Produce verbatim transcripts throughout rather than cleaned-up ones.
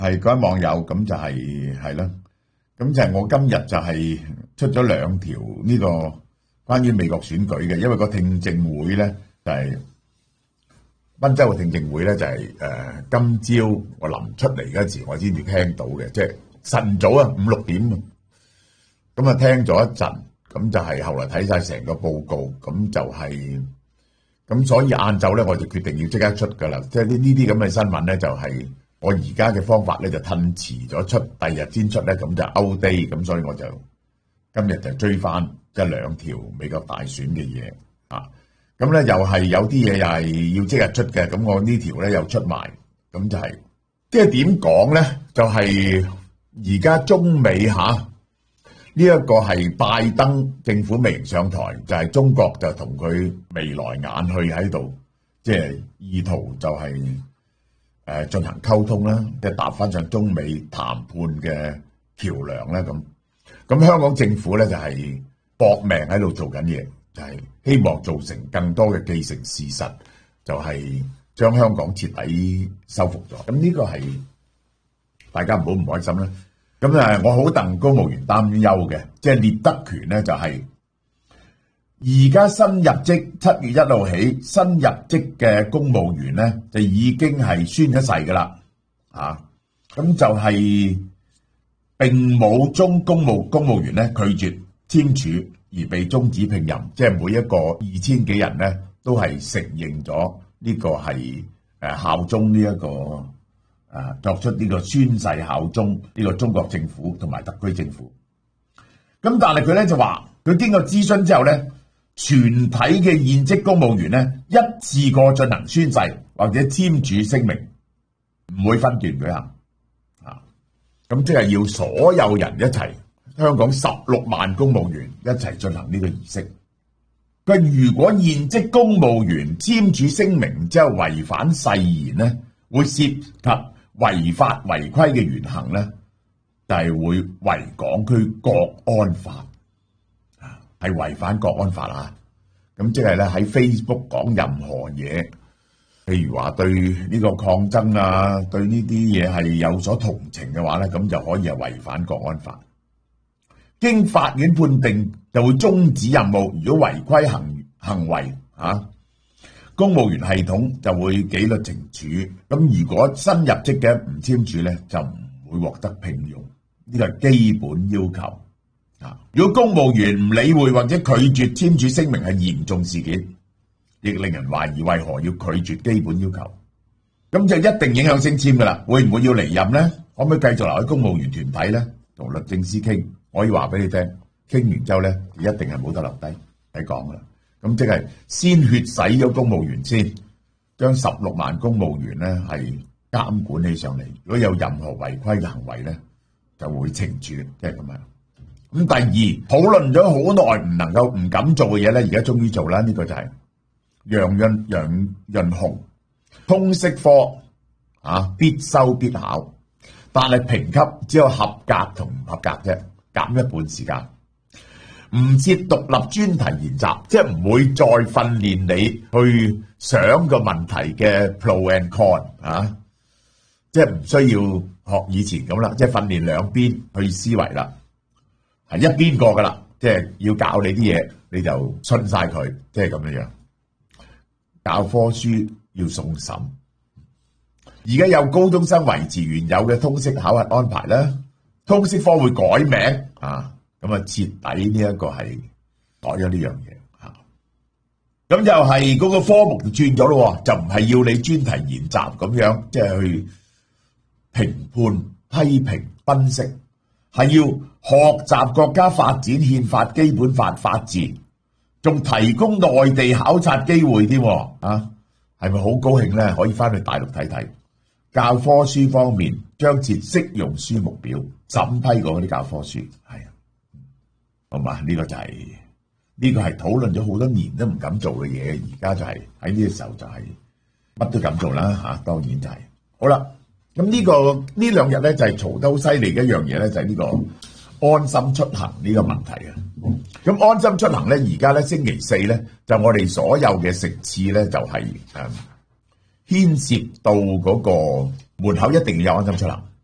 係嗰位網友咁就係係啦，咁就係我今日就係出咗兩條呢個關於美國選舉嘅，因為個聽證會咧就係賓州嘅聽證會咧就係誒今朝我臨出嚟嗰時我先至聽到嘅，即係晨早啊五六點，咁啊聽咗一陣，咁就係後來睇晒成個報告，咁就係咁，所以晏晝咧我就決定要即刻出噶啦，即係呢呢啲咁嘅新聞咧就係。我而家嘅方法咧就褪遲咗出，第二日先出咧，咁就 out day，咁所以我就今日就追翻一兩條美國大選嘅嘢啊，咁咧又係有啲嘢又係要即日出嘅，咁我呢條咧又出埋，咁就係即係點講咧？就係而家中美嚇呢一個係拜登政府未上台，就係中國就同佢眉來眼去喺度，即係意圖就係。誒進行溝通啦，即係搭翻上中美談判嘅橋梁啦，咁咁香港政府咧就係搏命喺度做緊嘢，就係希望造成更多嘅既成事實，就係將香港徹底收復咗。咁呢個係大家唔好唔開心啦。咁誒，我好戥公務員擔憂嘅，即係聶德權咧就係。而家新入職七月一號起，新入職嘅公務員咧就已經係宣咗誓噶啦，啊，咁就係並冇中公務公務員咧拒絕簽署而被終止聘任，即係每一個二千幾人咧都係承認咗呢個係誒效忠呢一個誒作出呢個宣誓效忠呢個中國政府同埋特區政府。咁但係佢咧就話，佢經過諮詢之後咧。全體嘅現職公務員咧，一次過進行宣誓或者簽署聲明，唔會分段舉行啊！咁即係要所有人一齊，香港十六萬公務員一齊進行呢個儀式。佢如果現職公務員簽署聲明之後違反誓言咧，會涉及違法違規嘅言行咧，就係、是、會違港區國安法。係違反國安法啊！咁即係咧喺 Facebook 講任何嘢，譬如話對呢個抗爭啊，對呢啲嘢係有所同情嘅話咧，咁就可以係違反國安法。經法院判定就會終止任務。如果違規行行為啊，公務員系統就會紀律懲處。咁如果新入職嘅唔簽署咧，就唔會獲得聘用。呢個係基本要求。如果公務員唔理會或者拒絕簽署聲明係嚴重事件，亦令人懷疑為何要拒絕基本要求，咁就一定影響升遷噶啦。會唔會要離任呢？可唔可以繼續留喺公務員團體呢？同律政司傾，我可以話俾你聽，傾完之後呢，一定係冇得留低，係講噶啦。咁即係先血洗咗公務員先，將十六萬公務員呢係監管起上嚟。如果有任何違規嘅行為呢，就會懲處，即係咁樣。咁第二，討論咗好耐唔能夠唔敢做嘅嘢咧，而家終於做啦。呢、這個就係楊潤楊潤雄通識科啊，必修必考，但係評級只有合格同唔合格啫，減一半時間。唔設獨立專題研習，即係唔會再訓練你去想個問題嘅 pro and con 啊，即係唔需要學以前咁啦，即係訓練兩邊去思維啦。係一邊過噶啦，即係要教你啲嘢，你就信晒佢，即係咁樣樣。教科書要送審，而家有高中生維持原有嘅通識考核安排啦，通識科會改名啊，咁啊徹底呢一個係改咗呢樣嘢吓，咁就係嗰個科目就轉咗咯，就唔係要你專題研習咁樣，即係去評判、批評、分析。係要學習國家發展憲法、基本法、法治，仲提供內地考察機會添啊！係咪好高興咧？可以翻去大陸睇睇。教科書方面，將設適用書目表，審批過嗰啲教科書，係啊，好嘛？呢、這個就係、是、呢、這個係討論咗好多年都唔敢做嘅嘢，而家就係喺呢個時候就係、是、乜都敢做啦吓、啊，當然就係、是、好啦。咁呢、這個呢兩日咧就係嘈得好犀利嘅一樣嘢咧，就係、是、呢個安心出行呢個問題啊。咁安心出行咧，而家咧星期四咧，就我哋所有嘅食肆咧就係、是、誒、嗯、牽涉到嗰個門口一定要有安心出行。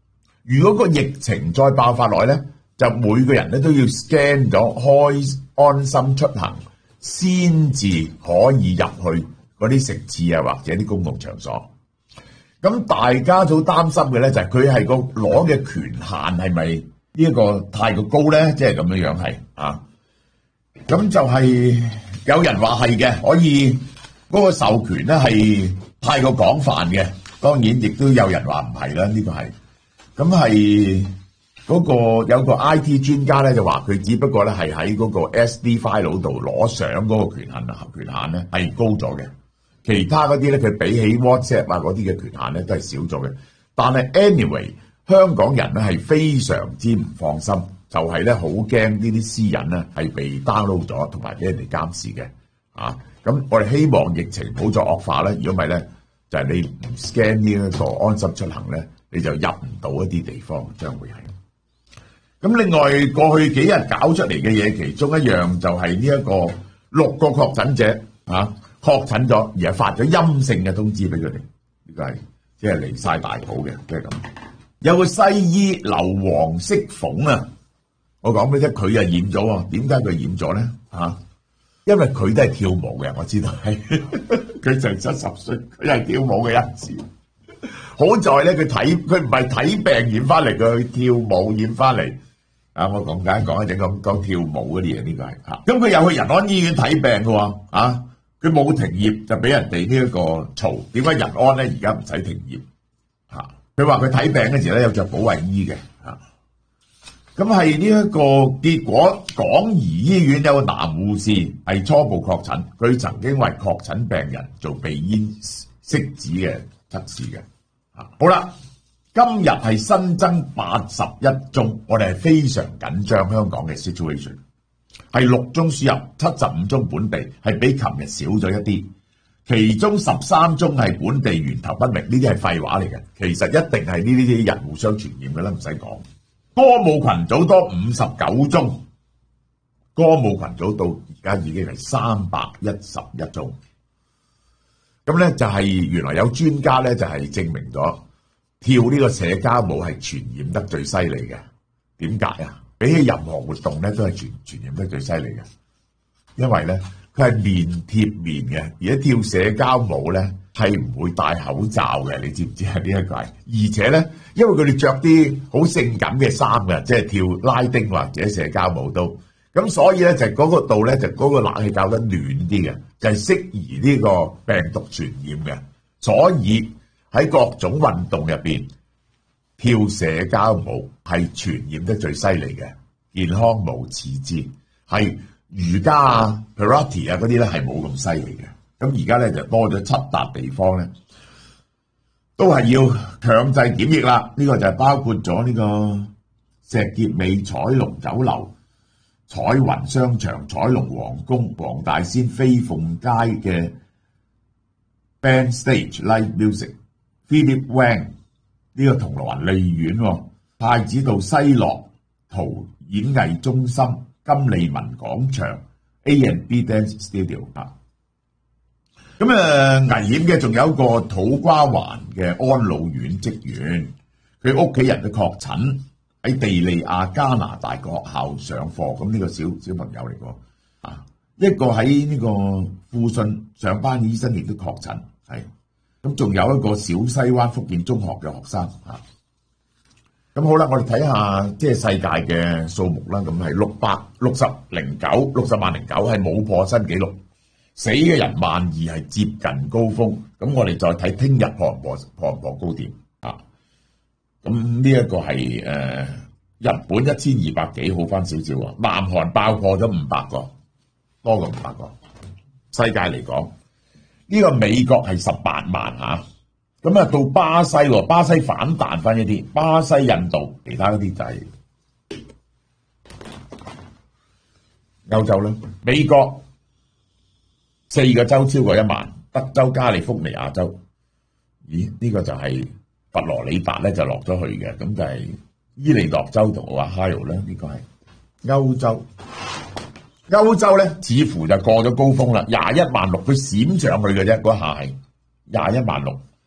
如果個疫情再爆發落去咧，就每個人咧都要 scan 咗開安心出行，先至可以入去嗰啲食肆啊，或者啲公共場所。咁大家都擔心嘅咧就係佢係個攞嘅權限係咪呢一個太過高咧？即係咁樣樣係啊。咁就係有人話係嘅，可以嗰個授權咧係太過廣泛嘅。當然亦都有人話唔係啦，呢個係咁係嗰個有個 I T 專家咧就話佢只不過咧係喺嗰個 S D file 度攞相嗰個權限啊，權限咧係高咗嘅。其他嗰啲咧，佢比起 WhatsApp 啊嗰啲嘅權限咧，都係少咗嘅。但係 anyway，香港人咧係非常之唔放心，就係咧好驚呢啲私隱咧係被 download 咗，同埋俾人哋監視嘅。啊，咁我哋希望疫情唔好再惡化咧。如果唔係咧，就係、是、你唔 scan 呢一個安心出行咧，你就入唔到一啲地方，將會係。咁另外過去幾日搞出嚟嘅嘢，其中一樣就係呢一個六個確診者啊。確診咗，而係發咗陰性嘅通知俾佢哋，呢個係即係離晒大譜嘅，即係咁。有個西醫劉黃色鳳啊，我講俾你聽，佢又染咗喎。點解佢染咗咧？嚇，因為佢都係跳舞嘅，我知道係。佢成七十歲，佢係跳舞嘅一子。好在咧，佢睇佢唔係睇病染翻嚟，佢去跳舞染翻嚟。啊，我講緊講一陣講講跳舞嗰啲嘢，呢個係嚇。咁佢又去仁安醫院睇病嘅喎，啊。佢冇停業就俾人哋呢一個嘈，點解仁安咧而家唔使停業？嚇！佢話佢睇病嗰時咧有着保衞衣嘅嚇。咁係呢一個結果，港怡醫院有個男護士係初步確診，佢曾經為確診病人做鼻咽拭子嘅測試嘅嚇。好啦，今日係新增八十一宗，我哋係非常緊張香港嘅 situation。係六宗輸入，七十五宗本地，係比琴日少咗一啲。其中十三宗係本地源頭不明，呢啲係廢話嚟嘅。其實一定係呢啲人互相傳染嘅啦，唔使講。歌舞群組多五十九宗，歌舞群組到而家已經係三百一十一宗。咁咧就係原來有專家咧就係證明咗跳呢個社交舞係傳染得最犀利嘅。點解啊？比起任何活動咧，都係傳傳染得最犀利嘅，因為咧佢係面貼面嘅，而家跳社交舞咧係唔會戴口罩嘅，你知唔知係呢一個？而且咧，因為佢哋着啲好性感嘅衫嘅，即係跳拉丁或者社交舞都，咁所以咧就嗰個度咧就嗰個冷氣較得暖啲嘅，就係適宜呢個病毒傳染嘅，所以喺各種運動入邊。跳社交舞係傳染得最犀利嘅，健康舞次之，係瑜伽啊、Pilates 啊嗰啲咧係冇咁犀利嘅。咁而家咧就多咗七笪地方咧，都係要強制檢疫啦。呢、這個就係包括咗呢個石硤尾彩龍酒樓、彩雲商場、彩龍皇宮、黃大仙飛鳳街嘅 Band Stage Live Music、Philip Wang。呢個銅鑼灣利園、太子道西樂圖演藝中心、金利文廣場、A and B Dance Studio 啊，咁誒危險嘅仲有一個土瓜灣嘅安老院職員，佢屋企人嘅確診喺地利亞加拿大個學校上課，咁呢個小小朋友嚟個啊，一個喺呢個富信上班嘅醫生亦都確診係。咁仲有一個小西灣福建中學嘅學生啊，咁好啦，我哋睇下即係世界嘅數目啦，咁係六百六十零九六十萬零九係冇破新紀錄，死嘅人萬二係接近高峰，咁我哋再睇聽日破唔破破唔破高點啊？咁呢一個係誒、呃、日本一千二百幾好翻少少啊，南韓爆破咗五百個，多過五百個，世界嚟講。呢個美國係十八萬嚇，咁啊到巴西喎，巴西反彈翻一啲，巴西、印度其他嗰啲就係歐洲啦。美國四個州超過一萬，德州、加利福尼亞州，咦？呢個就係佛羅里達咧就落咗去嘅，咁就係伊利諾州同奧哈奧咧，呢個係歐洲。歐洲咧，似乎就過咗高峰啦，廿一萬六，佢閃上去嘅啫，嗰下係廿一萬六，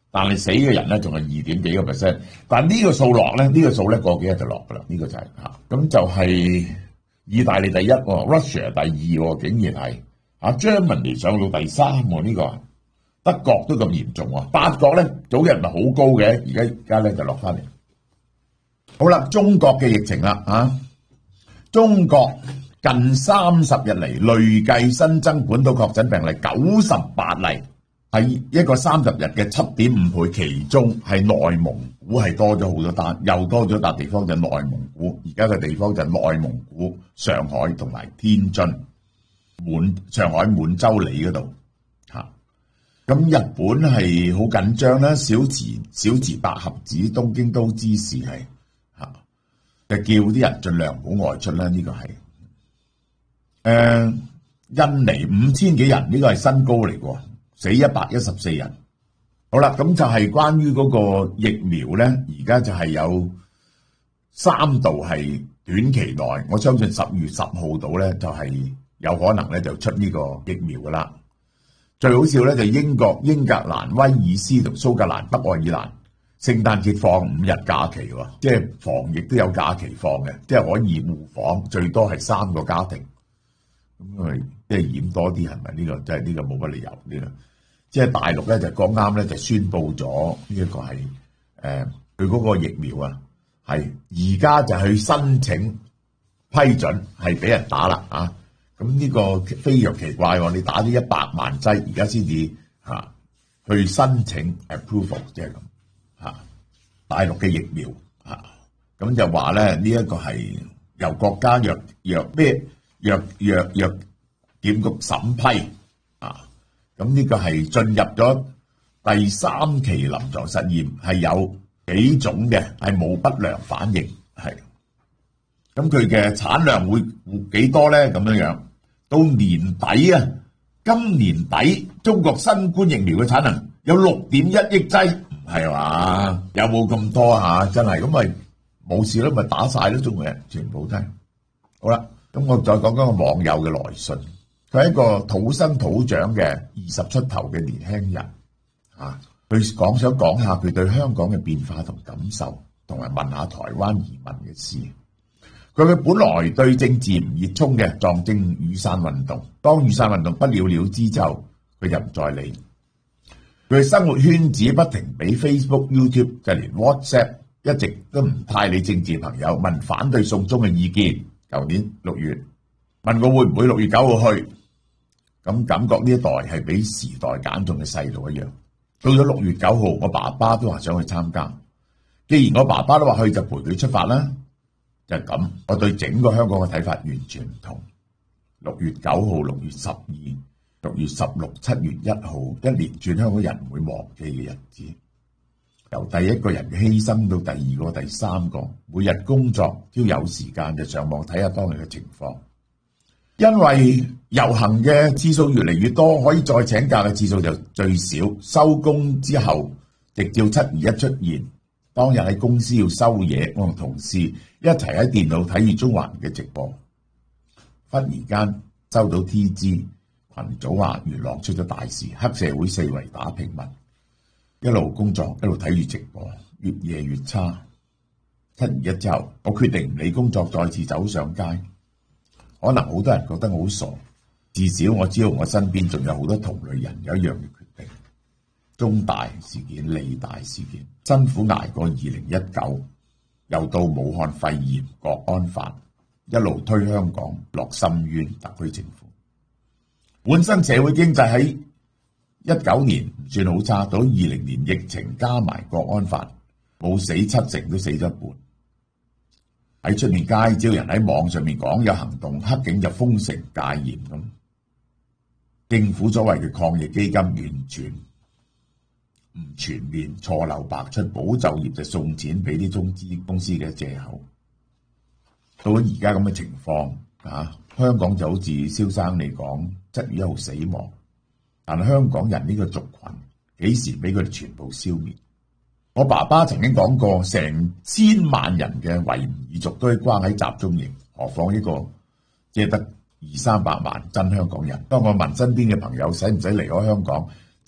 但係死嘅人咧仲係二點幾個 percent。但呢個數落咧，呢、呢個數咧過幾日就落㗎啦。呢、呢個就係、是、嚇，咁就係意大利第一，Russia 第二，竟然係嚇 Germany 上到第三喎。呢、呢個德國都咁嚴重喎，法國咧早日咪好高嘅，而家而家咧就落翻嚟。好啦，中國嘅疫情啦嚇，中國近三十日嚟累計新增本土確診病例九十八例，係一個三十日嘅七點五倍，其中係內蒙古係多咗好多單，又多咗笪地方就內蒙古，而家嘅地方就內蒙古、上海同埋天津、滿上海滿洲里嗰度嚇。咁日本係好緊張啦，小池小池百合子東京都知事係嚇，就叫啲人盡量唔好外出啦。呢、這個係誒、呃、印尼五千幾人，呢、這個係新高嚟喎，死一百一十四人。好啦，咁就係關於嗰個疫苗咧，而家就係有三度係短期內，我相信十月十號到咧就係有可能咧就出呢個疫苗噶啦。最好笑咧就英國、英格蘭、威爾斯同蘇格蘭、北愛爾蘭聖誕節放五日假期喎，即係防疫都有假期放嘅，即係可以互訪，最多係三個家庭。咁咪即係染多啲係咪？呢、這個即係呢個冇乜理由呢個。即係大陸咧就剛啱咧就宣布咗呢一個係誒佢嗰個疫苗啊，係而家就去申請批准係俾人打啦啊！咁呢個非常奇怪喎，你打咗一百萬劑，而家先至嚇去申請 approval， 即係咁嚇。大陸嘅疫苗嚇，咁就話咧呢一個係由國家藥藥咩藥藥藥檢局審批啊，咁呢個係進入咗第三期臨床實驗，係有幾種嘅係冇不良反應，係咁佢嘅產量會幾多咧？咁樣樣。到年底啊，今年底中國新冠疫苗嘅產能有六點一億劑，唔係嘛？有冇咁多啊？真係咁咪冇事咯，咪打晒咯，中國人全部都係。好啦，咁我再講講個網友嘅來信，佢係一個土生土長嘅二十出頭嘅年輕人啊，佢講想講下佢對香港嘅變化同感受，同埋問下台灣移民嘅事。佢佢本來對政治唔熱衷嘅，撞正雨傘運動。當雨傘運動不了了之之後，佢就唔再理。佢生活圈子不停俾 Facebook、YouTube， 就連 WhatsApp 一直都唔太理政治朋友問反對送中嘅意見。舊年六月問我會唔會六月九號去，咁感覺呢一代係俾時代揀中嘅細路一樣。到咗六月九號，我爸爸都話想去參加。既然我爸爸都話去，就陪佢出發啦。就係咁，我對整個香港嘅睇法完全唔同。六月九號、六月十二、六月十六、七月一號，一連串香港人唔會忘記嘅日子。由第一個人嘅犧牲到第二個、第三個，每日工作只要有時間就上網睇下當日嘅情況。因為遊行嘅次數越嚟越多，可以再請假嘅次數就最少。收工之後，直至七二一出現。當日喺公司要收嘢，我同同事一齊喺電腦睇住中環嘅直播，忽然間收到 T G 群組話元朗出咗大事，黑社會四圍打平民，一路工作一路睇住直播，越夜越差。七二一之後，我決定唔理工作，再次走上街。可能好多人覺得我好傻，至少我知道我身邊仲有好多同類人有一樣嘅決定。中大事件、理大事件，辛苦捱過二零一九，又到武漢肺炎、國安法，一路推香港落深淵。特區政府本身社會經濟喺一九年唔算好差，到二零年疫情加埋國安法，冇死七成都死咗一半。喺出面街，只要人喺網上面講有行動，黑警就封城戒嚴咁。政府所謂嘅抗疫基金完全唔全面，錯漏百出，保就業就送錢俾啲中資公司嘅藉口。到咗而家咁嘅情況啊，香港就好似蕭生你講，七月一號死亡，但係香港人呢個族群幾時俾佢哋全部消滅？我爸爸曾經講過，成千萬人嘅維吾爾族都係關喺集中營，何況呢個只係得二三百萬真香港人。當我問身邊嘅朋友使唔使離開香港？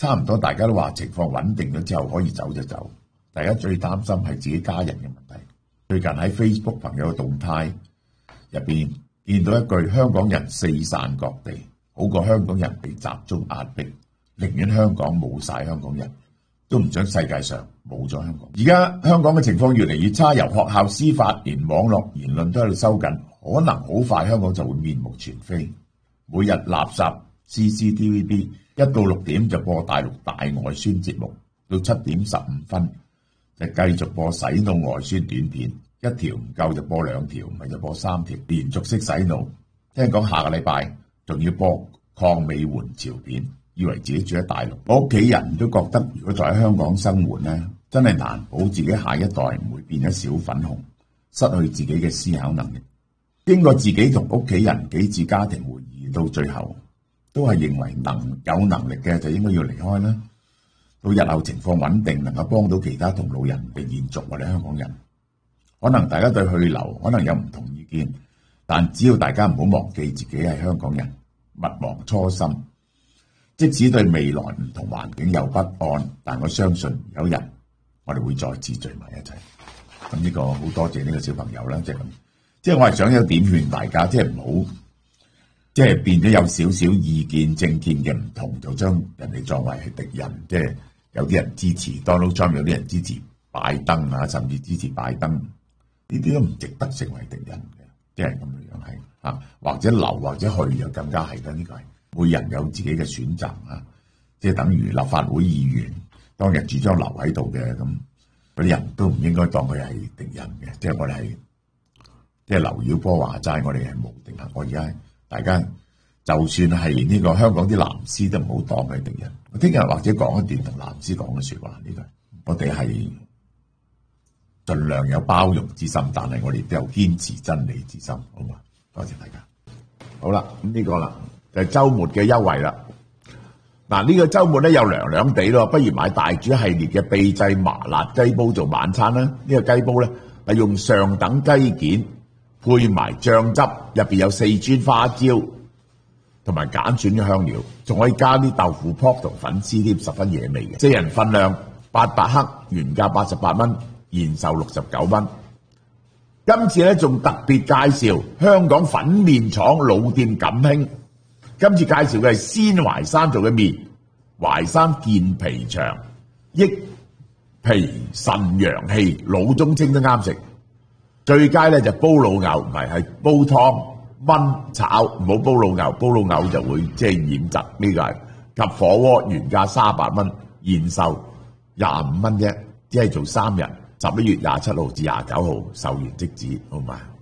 差唔多大家都話情況穩定咗之後可以走就走。大家最擔心係自己家人嘅問題。最近喺 Facebook 朋友嘅動態入邊見到一句：香港人四散各地，好過香港人被集中壓迫，寧願香港冇晒香港人，都唔想世界上冇咗香港。而家香港嘅情況越嚟越差，由學校、司法連網絡言論都喺度收緊，可能好快香港就會面目全非。每日垃圾 C C T V B 一到六點就播大陸大外宣節目，到七點十五分就繼續播洗腦外宣短片，一條唔夠就播兩條，咪就播三條，連續式洗腦。聽講下個禮拜仲要播抗美援朝片，以為自己住喺大陸。我屋企人都覺得，如果在喺香港生活呢，真係難保自己下一代唔會變咗小粉紅，失去自己嘅思考能力。經過自己同屋企人幾次家庭會議，到最後都係認為能有能力嘅就應該要離開啦。到日後情況穩定，能夠幫到其他同路人嚟延續我哋香港人。可能大家對去留可能有唔同意見，但只要大家唔好忘記自己係香港人，勿忘初心。即使對未來唔同環境有不安，但我相信有日我哋會再次聚埋一齊。咁呢個好多謝呢個小朋友啦，即係咁。即係我係想有點勸大家，即係唔好，即係變咗有少少意見政見嘅唔同，就將人哋作為係敵人。即係有啲人支持 Donald Trump，有啲人支持拜登啊，甚至支持拜登，呢啲都唔值得成為敵人嘅。即係咁樣樣係啊，或者留或者去就更加係啦。呢個係每人有自己嘅選擇啊。即係等於立法會議員當日主張留喺度嘅，咁嗰啲人都唔應該當佢係敵人嘅。即係我哋係。即係劉曉波話齋，我哋係無敵啊！我而家大家就算係呢個香港啲藍絲都唔好當佢係敵人。我聽日或者講一段同藍絲講嘅説話，呢個我哋係盡量有包容之心，但係我哋都有堅持真理之心，好嘛？多謝大家。好啦，咁呢個啦就係週末嘅優惠啦。嗱，呢個週末咧又涼涼地咯，不如買大煮系列嘅秘製麻辣雞煲做晚餐啦。呢個雞煲咧係用上等雞件，配埋醬汁，入邊有四川花椒同埋揀選嘅香料，仲可以加啲豆腐泡同粉絲添，十分惹味嘅。四人份量八百克，原價八十八蚊，現售六十九蚊。今次咧仲特別介紹香港粉麵廠老店錦興，今次介紹嘅係鮮淮山做嘅麵，淮山健脾腸，益脾腎陽氣，老中青都啱食。最佳咧就煲老牛，唔係係煲湯炆炒，唔好煲老牛，煲老牛就會即係染疾。呢個係及火鍋原價三百蚊，現售廿五蚊啫，只係做三日，十一月廿七號至廿九號售完即止，好嘛？